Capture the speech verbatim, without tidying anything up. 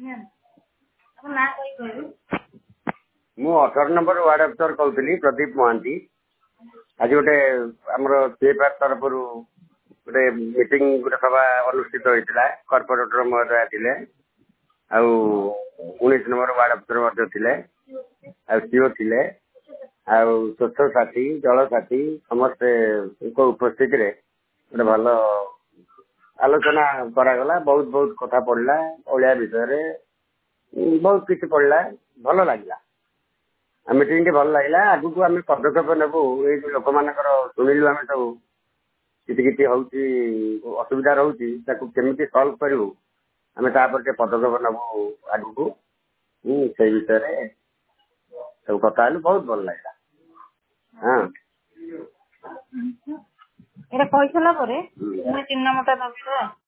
ମୁଁ ଅଠର number ward officer कहूली प्रदीप महांती। आज गोटे आमर सीएफआर तरफ गोटे मीटिंग गोटे सभा अनुष्ठित होता कॉर्पोरेटर महोदय थे उन्नीस नंबर वार्ड अफिसर सीओ थे स्वच्छ साथी जल साथी समस्त उपस्थित गोटे भल आलोचना करागला। बहुत बहुत कथा पड़ला ओडिया विषय बहुत किसी पड़ला भल लगे मीटिंग भल लगे। आगु को आम पदक्षेप नेबू ये लोक मान शुणिलु आम सब किसी किसी हूँ असुविधा रोचे केमी सल्व करूँ आम तापर पदक्षेप नेबू आगु को से विषय सब कथा बहुत भल लगे। हाँ এটা কইছলা পরে তুমি তিন নম্বরটা দছ